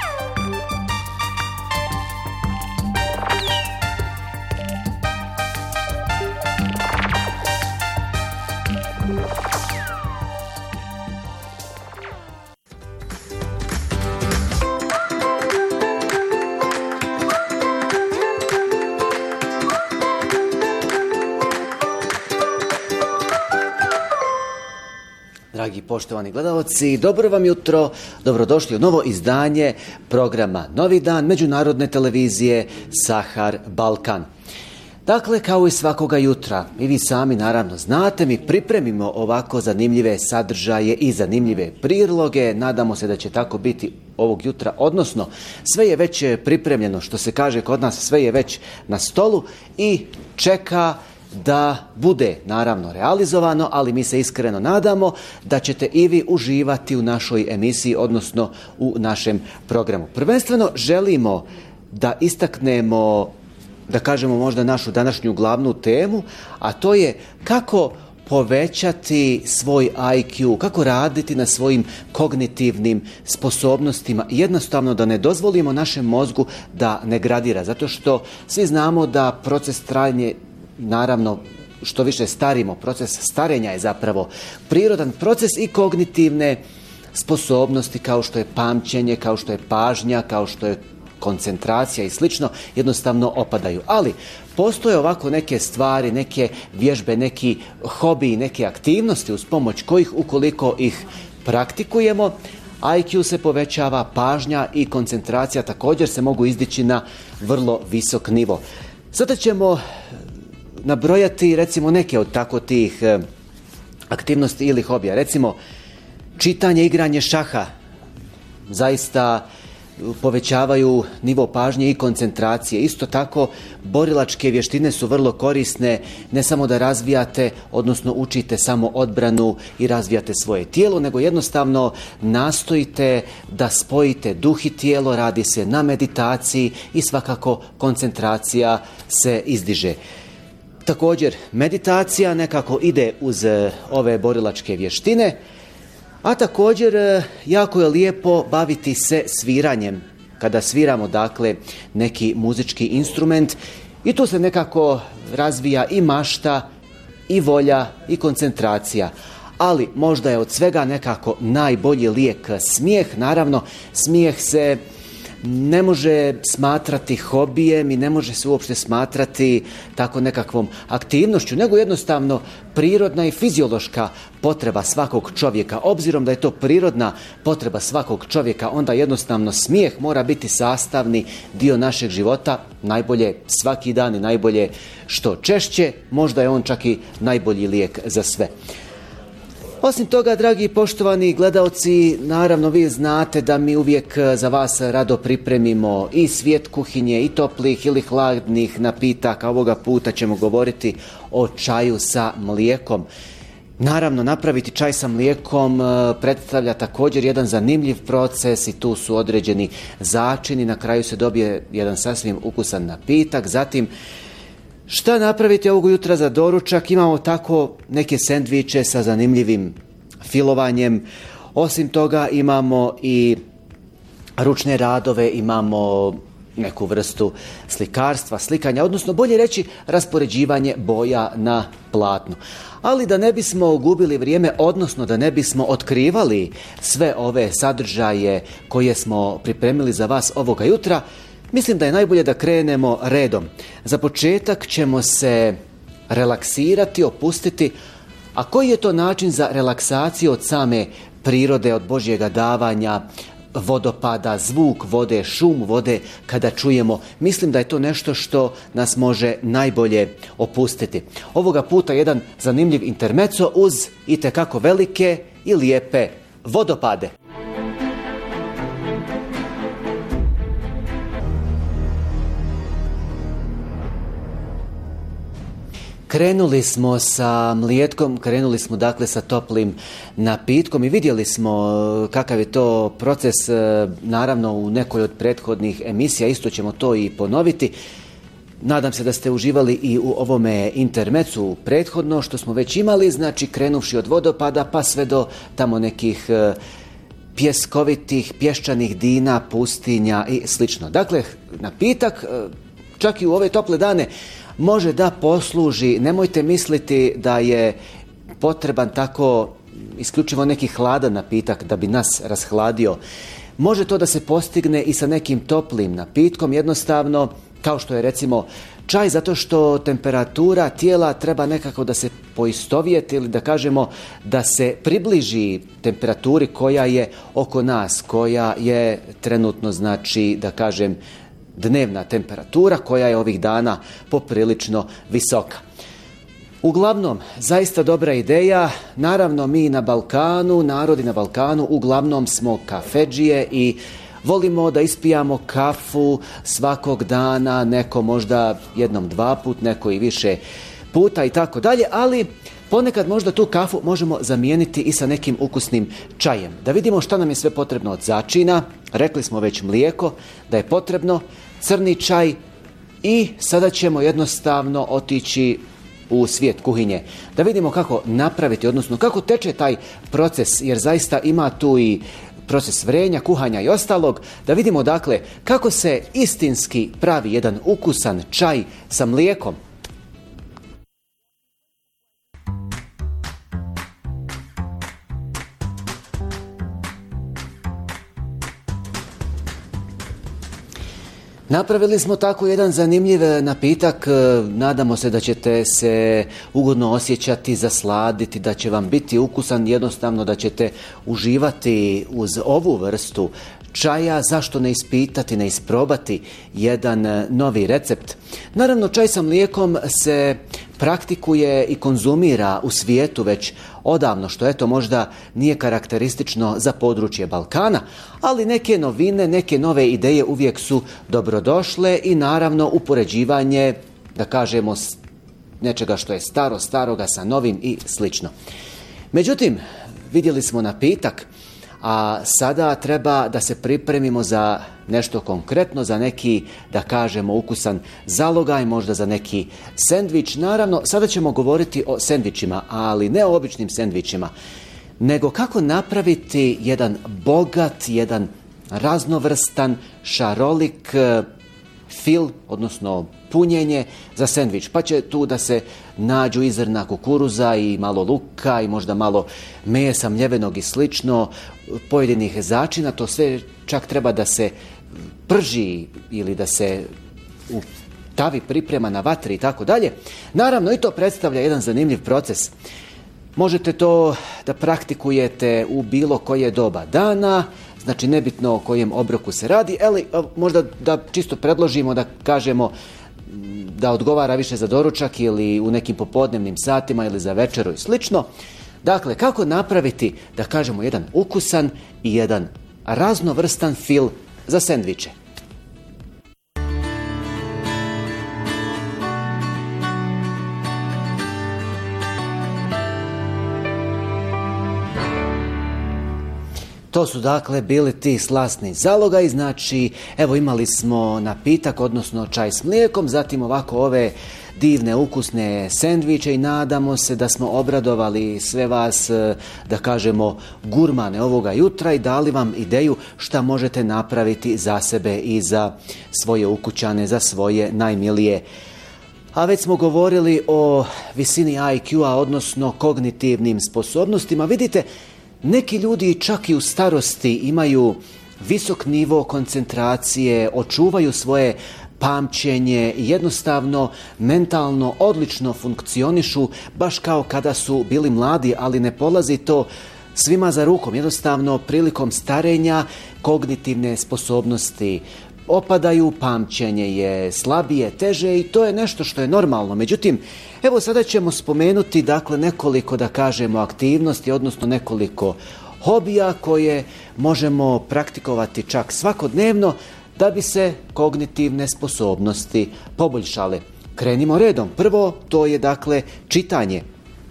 Dragi poštovani gledalci, dobro vam jutro, dobrodošli u novo izdanje programa Novi dan Međunarodne televizije Sahar Balkan. Dakle, kao i svakoga jutra, i vi sami naravno znate, mi pripremimo ovako zanimljive sadržaje i zanimljive priloge. Nadamo se da će tako biti ovog jutra, odnosno sve je već pripremljeno, što se kaže kod nas, sve je već na stolu i čeka da bude naravno realizovano, ali mi se iskreno nadamo da ćete i vi uživati u našoj emisiji, odnosno u našem programu. Prvenstveno želimo da istaknemo, da kažemo možda našu današnju glavnu temu, a to je kako povećati svoj I Q, kako raditi na svojim kognitivnim sposobnostima i jednostavno da ne dozvolimo našem mozgu da ne gradira, zato što svi znamo da proces trajanja, naravno, što više starimo, proces starenja je zapravo prirodan proces i kognitivne sposobnosti kao što je pamćenje, kao što je pažnja, kao što je koncentracija i slično, jednostavno opadaju. Ali postoje ovako neke stvari, neke vježbe, neki hobiji, neke aktivnosti uz pomoć kojih ukoliko ih praktikujemo, I Q se povećava, pažnja i koncentracija također se mogu izdići na vrlo visok nivo. Sada ćemo nabrojati recimo neke od tako tih e, aktivnosti ili hobija. Recimo, čitanje, igranje šaha zaista povećavaju nivo pažnje i koncentracije. Isto tako, borilačke vještine su vrlo korisne, ne samo da razvijate, odnosno učite samo odbranu i razvijate svoje tijelo, nego jednostavno nastojite da spojite duh i tijelo, radi se na meditaciji i svakako koncentracija se izdiže. Također, meditacija nekako ide uz ove borilačke vještine, a također jako je lijepo baviti se sviranjem. Kada sviramo, dakle, neki muzički instrument i tu se nekako razvija i mašta, i volja, i koncentracija. Ali možda je od svega nekako najbolji lijek smijeh. Naravno, smijeh se ne može smatrati hobijem i ne može se uopšte smatrati tako nekakvom aktivnošću, nego jednostavno prirodna i fiziološka potreba svakog čovjeka. Obzirom da je to prirodna potreba svakog čovjeka, onda jednostavno smijeh mora biti sastavni dio našeg života, najbolje svaki dan i najbolje što češće, možda je on čak i najbolji lijek za sve. Osim toga, dragi i poštovani gledaoci, naravno vi znate da mi uvijek za vas rado pripremimo i svijet kuhinje, i toplih ili hladnih napitaka. Ovoga puta ćemo govoriti o čaju sa mlijekom. Naravno, napraviti čaj sa mlijekom predstavlja također jedan zanimljiv proces i tu su određeni začini. Na kraju se dobije jedan sasvim ukusan napitak. Zatim, šta napraviti ovog jutra za doručak? Imamo tako neke sendviče sa zanimljivim filovanjem. Osim toga imamo i ručne radove, imamo neku vrstu slikarstva, slikanja, odnosno bolje reći raspoređivanje boja na platnu. Ali da ne bismo gubili vrijeme, odnosno da ne bismo otkrivali sve ove sadržaje koje smo pripremili za vas ovoga jutra, mislim da je najbolje da krenemo redom. Za početak ćemo se relaksirati, opustiti. A koji je to način za relaksaciju od same prirode, od Božjega davanja, vodopada, zvuk vode, šum vode kada čujemo? Mislim da je to nešto što nas može najbolje opustiti. Ovoga puta jedan zanimljiv intermeco uz itekako velike i lijepe vodopade. Krenuli smo sa mlijetkom, krenuli smo dakle sa toplim napitkom i vidjeli smo kakav je to proces, naravno u nekoj od prethodnih emisija, isto ćemo to i ponoviti. Nadam se da ste uživali i u ovome intermecu prethodno što smo već imali, znači krenuvši od vodopada pa sve do tamo nekih pjeskovitih, pješčanih dina, pustinja i slično. Dakle, napitak, čak i u ove tople dane, može da posluži, nemojte misliti da je potreban tako isključivo neki hladan napitak da bi nas rashladio. Može to da se postigne i sa nekim toplim napitkom, jednostavno kao što je recimo čaj, zato što temperatura tijela treba nekako da se poistovjeti ili da kažemo da se približi temperaturi koja je oko nas, koja je trenutno, znači da kažem, dnevna temperatura koja je ovih dana poprilično visoka. Uglavnom, zaista dobra ideja. Naravno, mi na Balkanu, narodi na Balkanu, uglavnom smo kafedžije i volimo da ispijamo kafu svakog dana, neko možda jednom dva put, neko i više puta i tako dalje, ali ponekad možda tu kafu možemo zamijeniti i sa nekim ukusnim čajem. Da vidimo šta nam je sve potrebno od začina. Rekli smo već mlijeko, da je potrebno crni čaj i sada ćemo jednostavno otići u svijet kuhinje. Da vidimo kako napraviti, odnosno kako teče taj proces, jer zaista ima tu i proces vrenja, kuhanja i ostalog. Da vidimo dakle kako se istinski pravi jedan ukusan čaj sa mlijekom. Napravili smo tako jedan zanimljiv napitak, nadamo se da ćete se ugodno osjećati, zasladiti, da će vam biti ukusan, jednostavno da ćete uživati uz ovu vrstu čaja. Zašto ne ispitati, ne isprobati jedan novi recept? Naravno, čaj sa mlijekom se praktikuje i konzumira u svijetu već odavno, što eto možda nije karakteristično za područje Balkana, ali neke novine, neke nove ideje uvijek su dobrodošle i naravno upoređivanje, da kažemo, nečega što je staro, staroga sa novim i slično. Međutim, vidjeli smo napitak, a sada treba da se pripremimo za nešto konkretno, za neki, da kažemo, ukusan zalogaj, možda za neki sendvič. Naravno, sada ćemo govoriti o sendvičima, ali ne o običnim sendvičima, nego kako napraviti jedan bogat, jedan raznovrstan, šarolik fil, odnosno punjenje za sendvič. Pa će tu da se nađu i zrna kukuruza i malo luka i možda malo mesa mljevenog i slično, pojedinih začina. To sve čak treba da se prži ili da se u tavi priprema na vatri i tako dalje. Naravno, i to predstavlja jedan zanimljiv proces. Možete to da praktikujete u bilo koje doba dana, znači nebitno o kojem obroku se radi, ali možda da čisto predložimo, da kažemo da odgovara više za doručak ili u nekim popodnevnim satima ili za večeru i slično. Dakle, kako napraviti, da kažemo, jedan ukusan i jedan raznovrstan fil za sendviče? To su dakle bili ti slasni zalogaji, znači evo imali smo napitak, odnosno čaj s mlijekom, zatim ovako ove divne ukusne sendviče i nadamo se da smo obradovali sve vas, da kažemo, gurmane ovoga jutra i dali vam ideju šta možete napraviti za sebe i za svoje ukućane, za svoje najmilije. A već smo govorili o visini I Q-a, odnosno kognitivnim sposobnostima. Vidite, neki ljudi čak i u starosti imaju visok nivo koncentracije, očuvaju svoje pamćenje i jednostavno mentalno odlično funkcionišu, baš kao kada su bili mladi, ali ne polazi to svima za rukom. Jednostavno, prilikom starenja kognitivne sposobnosti opadaju, pamćenje je slabije, teže i to je nešto što je normalno. Međutim, evo sada ćemo spomenuti dakle nekoliko, da kažemo, aktivnosti, odnosno nekoliko hobija koje možemo praktikovati čak svakodnevno da bi se kognitivne sposobnosti poboljšale. Krenimo redom. Prvo, to je dakle čitanje.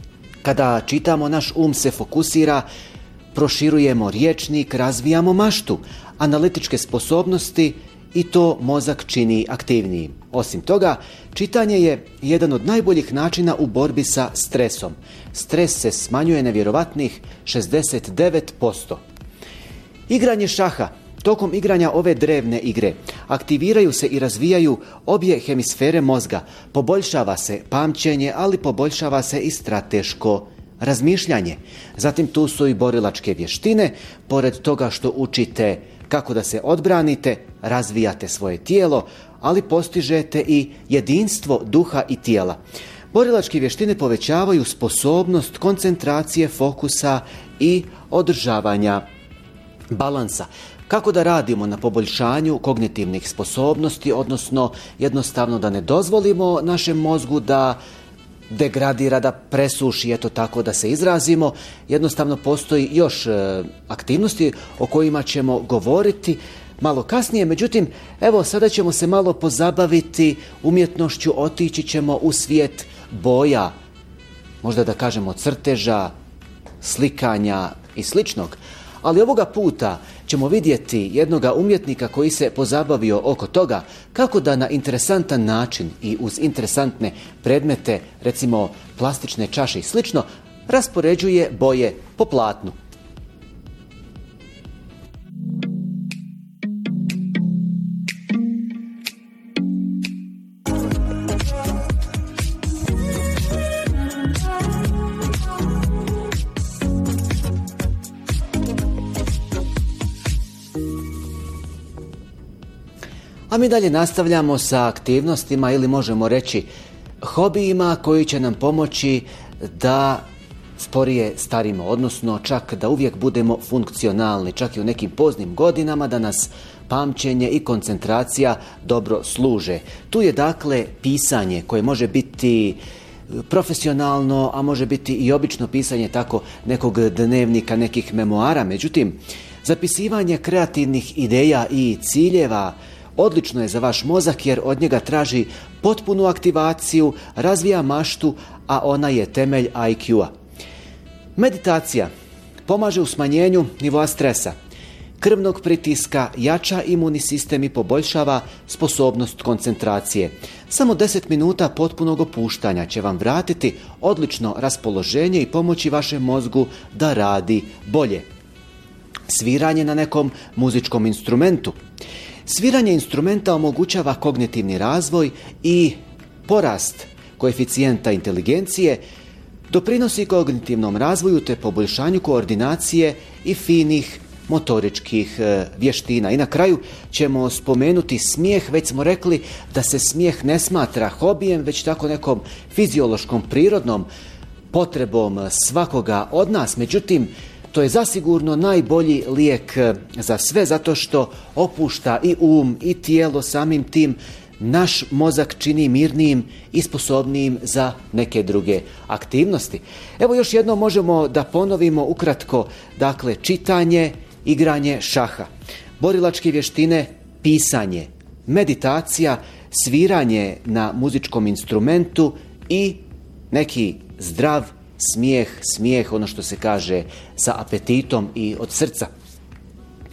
Kada čitamo, naš um se fokusira, proširujemo rječnik, razvijamo maštu, analitičke sposobnosti i to mozak čini aktivnijim. Osim toga, čitanje je jedan od najboljih načina u borbi sa stresom. Stres se smanjuje na vjerovatnih šezdeset devet posto. Igranje šaha. Tokom igranja ove drevne igre aktiviraju se i razvijaju obje hemisfere mozga. Poboljšava se pamćenje, ali poboljšava se i strateško razmišljanje. Zatim tu su i borilačke vještine. Pored toga što učite kako da se odbranite, razvijate svoje tijelo, ali postižete i jedinstvo duha i tijela. Borilačke vještine povećavaju sposobnost koncentracije, fokusa i održavanja balansa. Kako da radimo na poboljšanju kognitivnih sposobnosti, odnosno jednostavno da ne dozvolimo našem mozgu da degradira, da presuši, eto tako da se izrazimo. Jednostavno postoji još e, aktivnosti o kojima ćemo govoriti malo kasnije. Međutim, evo sada ćemo se malo pozabaviti umjetnošću, otići ćemo u svijet boja, možda da kažemo crteža, slikanja i sličnog. Ali ovoga puta ćemo vidjeti jednoga umjetnika koji se pozabavio oko toga kako da na interesantan način i uz interesantne predmete, recimo plastične čaše i slično, raspoređuje boje po platnu. A mi dalje nastavljamo sa aktivnostima ili možemo reći hobijima koji će nam pomoći da sporije starimo, odnosno čak da uvijek budemo funkcionalni, čak i u nekim poznim godinama, da nas pamćenje i koncentracija dobro služe. Tu je dakle pisanje koje može biti profesionalno, a može biti i obično pisanje tako nekog dnevnika, nekih memoara. Međutim, zapisivanje kreativnih ideja i ciljeva odlično je za vaš mozak jer od njega traži potpunu aktivaciju, razvija maštu, a ona je temelj I Q-a. Meditacija pomaže u smanjenju nivoa stresa, krvnog pritiska, jača imunni sistem i poboljšava sposobnost koncentracije. Samo deset minuta potpunog opuštanja će vam vratiti odlično raspoloženje i pomoći vašem mozgu da radi bolje. Sviranje na nekom muzičkom instrumentu. Sviranje instrumenta omogućava kognitivni razvoj i porast koeficijenta inteligencije, doprinosi kognitivnom razvoju te poboljšanju koordinacije i finih motoričkih vještina. I na kraju ćemo spomenuti smijeh. Već smo rekli da se smijeh ne smatra hobijem, već tako nekom fiziološkom, prirodnom potrebom svakoga od nas. Međutim, to je zasigurno najbolji lijek za sve, zato što opušta i um i tijelo, samim tim naš mozak čini mirnijim i sposobnijim za neke druge aktivnosti. Evo još jednom možemo da ponovimo ukratko, dakle čitanje, igranje šaha, borilačke vještine, pisanje, meditacija, sviranje na muzičkom instrumentu i neki zdrav smijeh, smijeh, ono što se kaže sa apetitom i od srca.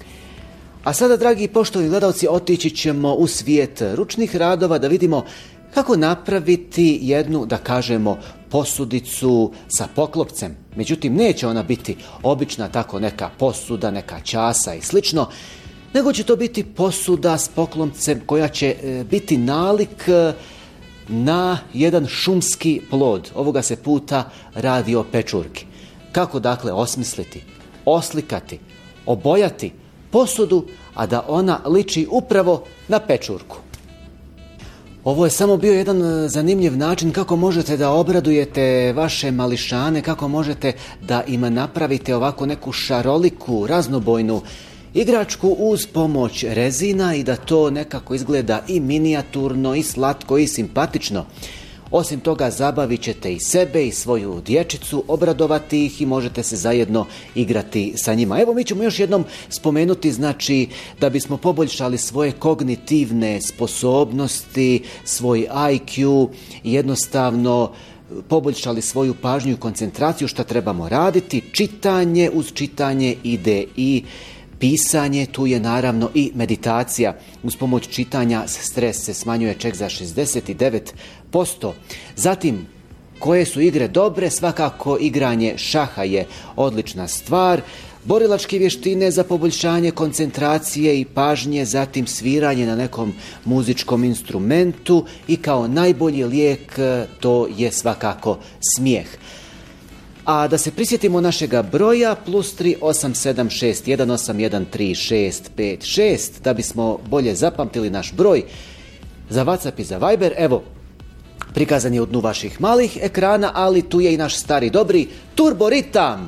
A sada, dragi poštovani gledalci, otići ćemo u svijet ručnih radova da vidimo kako napraviti jednu, da kažemo, posudicu sa poklopcem. Međutim, neće ona biti obična tako neka posuda, neka časa i slično, nego će to biti posuda s poklopcem koja će e, biti nalik e, na jedan šumski plod. Ovoga se puta radi o pečurki. Kako dakle osmisliti, oslikati, obojati posudu, a da ona liči upravo na pečurku? Ovo je samo bio jedan zanimljiv način kako možete da obradujete vaše mališane, kako možete da ima napravite ovako neku šaroliku, raznobojnu igračku uz pomoć rezina i da to nekako izgleda i minijaturno, i slatko, i simpatično. Osim toga, zabavit ćete i sebe i svoju dječicu, obradovati ih i možete se zajedno igrati sa njima. Evo, mi ćemo još jednom spomenuti, znači, da bismo poboljšali svoje kognitivne sposobnosti, svoj I Q, jednostavno poboljšali svoju pažnju i koncentraciju, što trebamo raditi. Čitanje, uz čitanje ide i pisanje, tu je naravno i meditacija. Uz pomoć čitanja stres se smanjuje čak za šezdeset devet posto. Zatim, koje su igre dobre? Svakako igranje šaha je odlična stvar. Borilačke vještine za poboljšanje koncentracije i pažnje, zatim sviranje na nekom muzičkom instrumentu i kao najbolji lijek to je svakako smijeh. A da se prisjetimo našega broja, plus tri osam sedam šest jedan osam jedan tri šest pet šest, da bismo bolje zapamtili naš broj za WhatsApp i za Viber. Evo, prikazan je u dnu vaših malih ekrana, ali tu je i naš stari dobri Turbo Ritam.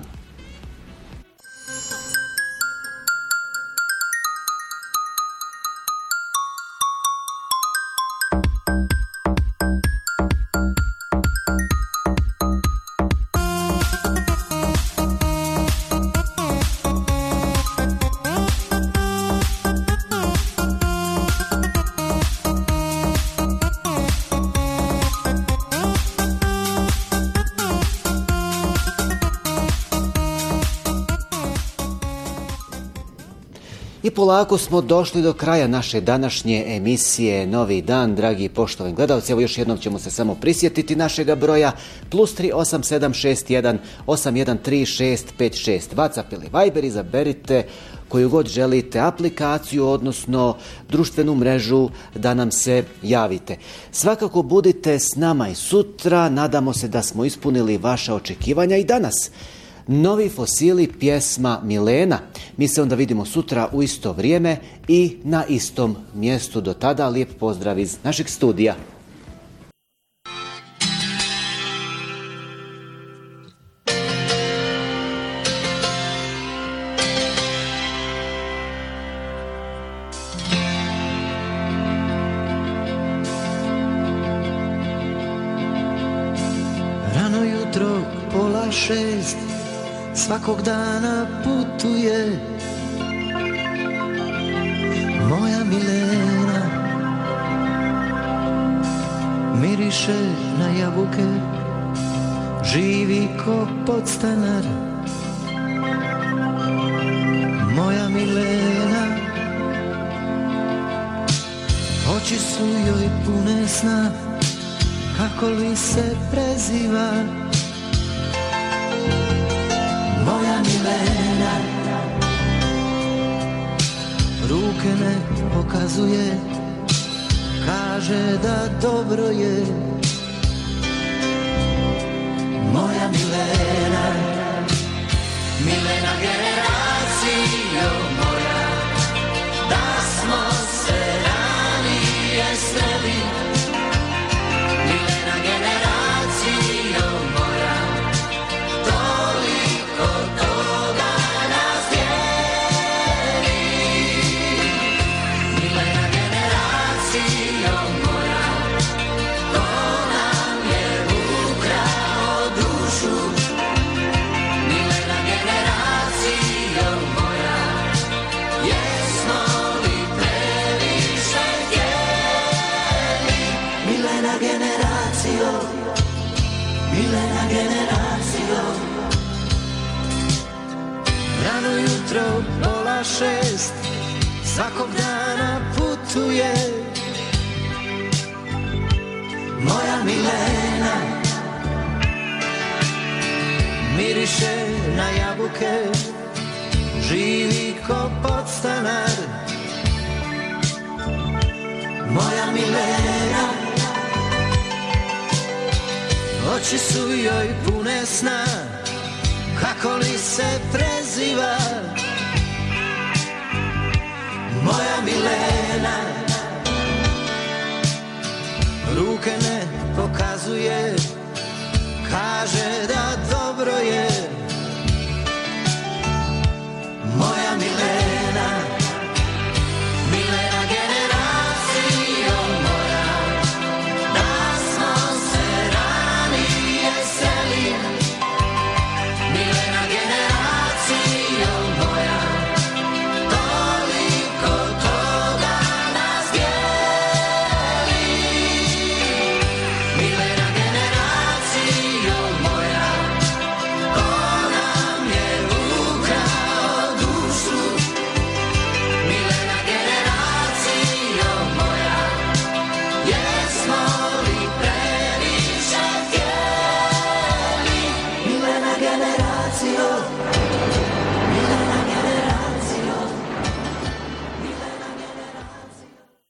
I polako smo došli do kraja naše današnje emisije Novi dan, dragi poštovani gledalci. Evo, još jednom ćemo se samo prisjetiti našega broja, plus tri osam sedam šest jedan osam jedan tri šest pet šest. WhatsApp ili Viber, izaberite koju god želite aplikaciju, odnosno društvenu mrežu, da nam se javite. Svakako budite s nama i sutra, nadamo se da smo ispunili vaša očekivanja i danas. Novi fosili, pjesma Milena. Mi se onda vidimo sutra u isto vrijeme i na istom mjestu. Do tada lijep pozdrav iz našeg studija. Rano jutro, pola šest, svakog dana putuje moja Milena. Miriše na jabuke, živi ko podstanar. Moja Milena, oči su joj pune sna, kako li se preziva moja Milena. Ruke ne pokazuje, kaže da dobro je moja Milena. Milena generacijo moja, da smo se ranije sreli. Milena generacijo moja, toliko toga nas dijeli. Milena generacijo moja, ko nam je ukrao dušu. Milena generacijo moja, jesmo li previše htjeli? Milena generacijo, Milena generacijo. Rano jutro, pola šest, svakog dana putuje Milena miriše na jabuke, živi ko podstanar. Moja Milena, oči su joj pune sna, kako li se preziva. Moja Milena, ruke ne pokazuje, kaže da dobro je. Moja Milena, Milena generacijo moja, da smo se ranije sreli. Milena generacijo moja, toliko toga nas dijeli. Milena generacijo moja, ko nam je ukrao dušu. Milena generacijo moja, jesmo li previše htjeli? Milena generacijo, Milena generacijo, Milena generacijo.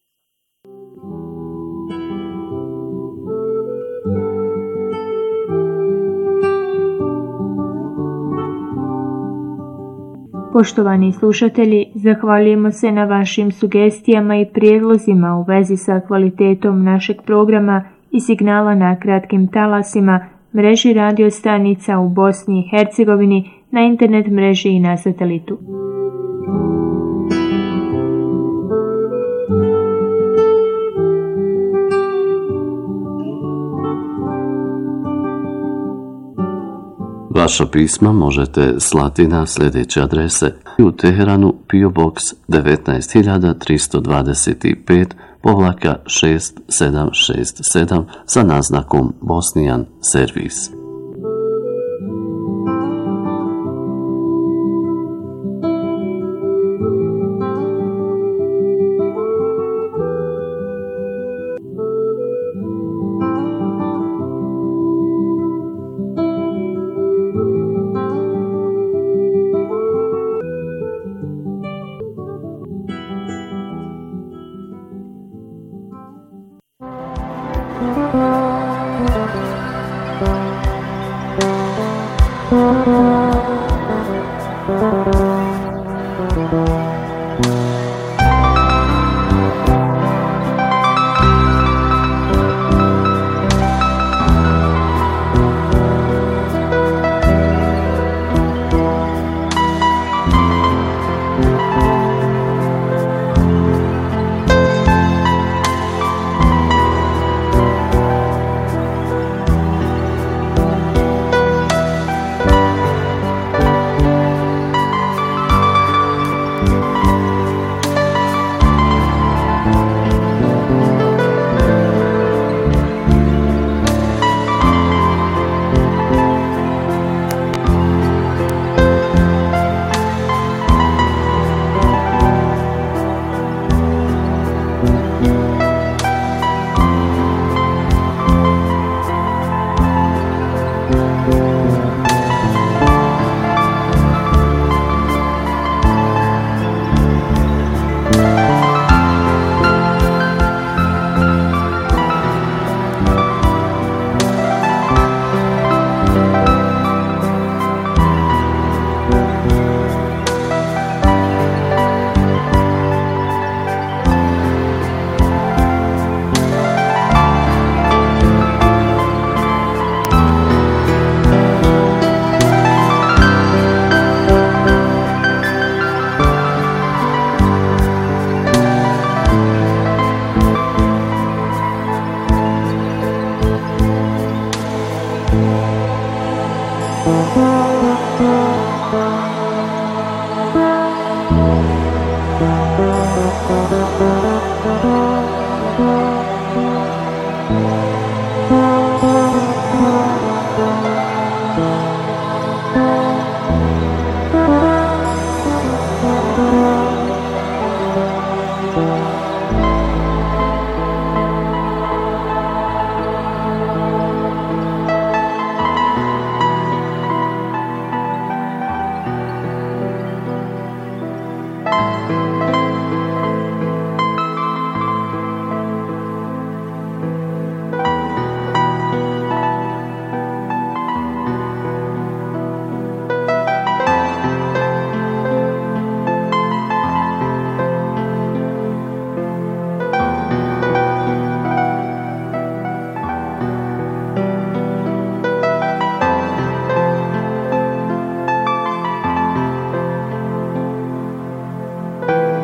Poštovani slušatelji, zahvaljujemo se na vašim sugestijama i prijedlozima u vezi sa kvalitetom našeg programa i signala na kratkim talasima, mreži radio stanica u Bosni i Hercegovini, na internet mreži i na satelitu. Vaša pisma možete slati na sljedeće adrese: u Teheranu P O Box devetnaest hiljada tristo dvadeset pet povlaka šest sedam šest sedam sa naznakom Bosnian Servis. Thank you.